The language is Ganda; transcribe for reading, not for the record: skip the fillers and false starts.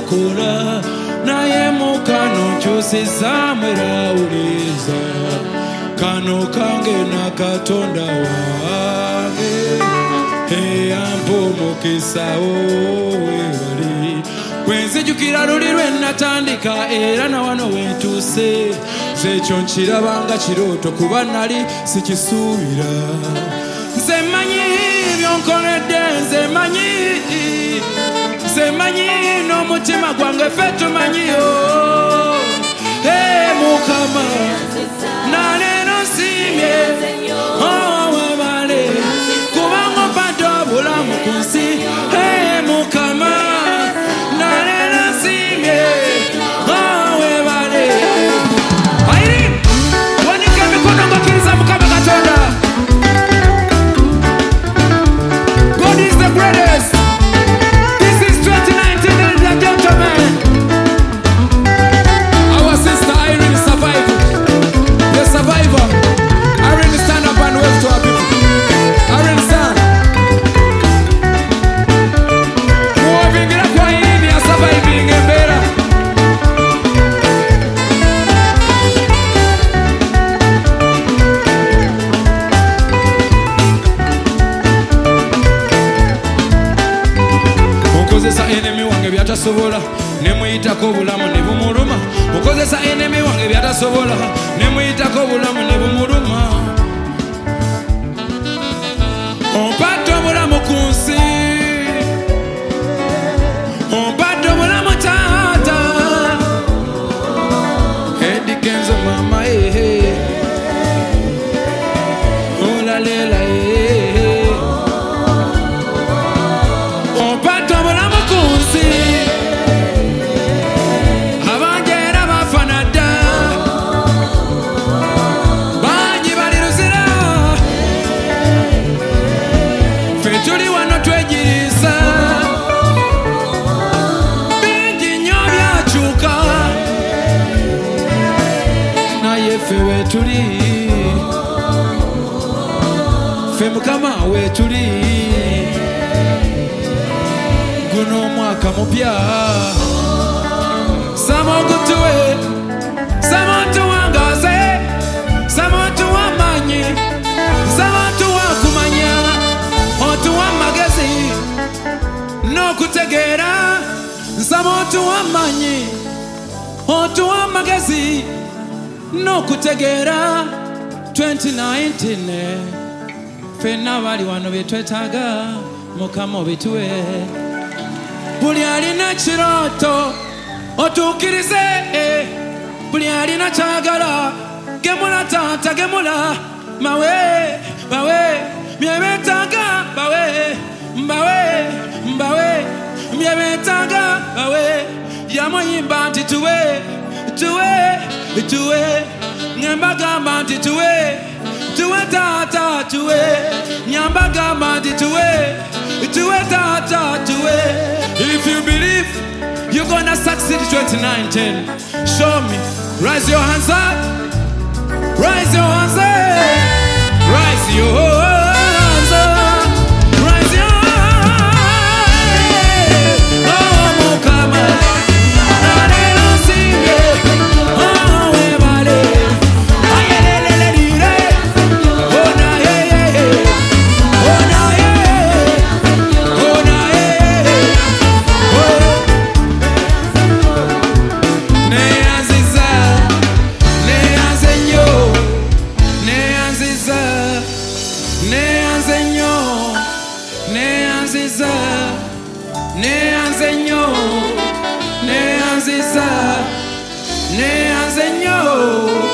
kola naye mukano kyusiza mwerawuliza kano kange na Katonda wange eyampa omukisa wewali kwenzijukira luli lwe natandika era na wano wentuuse zekyo nkirabanga kirooto kuba nali sikisuubira nze manyi byonkoledde nze manyi n'omutima gwange ffe tumanyiyo Mukama naleero nsiimye webale kubanga ompadde obulamu ku nsi Mukama naleero nsiimye webale ayiri wanika emikono ng'okkiriza Mukama Katonda. God is the greatest. This is 2019, ladies and gentlemen. Our sister Irene survived. The survivor. Irene, stand up and wave to our people. Irene, stand. Moving it up, Irene, you are surviving a better. Mukozesa enemy wange byatasobola nemuyitako obulamu ne bumuluma mukozesa enemy wange byatasobola nemuyitako obulamu ne bumuluma ompadde obulamu ku nsi ompadde obulamu taata edikenzo mama olalela ompadde obulamu ku nsi abanjera bafana dda bangi bali luzira ffe tuli wano twegiriisa bingi nnyo byakyuka naye ffe weetuli ffe Mukama weetuli guno omwaka mupya samogutuwe samontuwangaze samontuwamanyi samontuwakumanya otuwamagezi n'okutegeera samontuwamanyi otuwamagezi n'okutegeera 2019 ffenna bali wano byetwetaaga Mukama obituwe buli alina kirooto otuukirize buli alina kyagala gemula taata gemula mawe byebetaaga mbawe byebetaaga bawe yamuyimba nti tuwe ngembagamba nti tuwe taata tuwe nyambagamba nti tuwe taata tuwe. If you believe you're gonna succeed 2019, show me. Raise your hands up. Raise your hands up. Raise your hands up. Raise your hands. Oh, Mukama. Nalelo nsiimye. Oh, webale. Ayelelelelire. Oh, na ye. Oh, na ye. Oh, na ye. Neanze nyo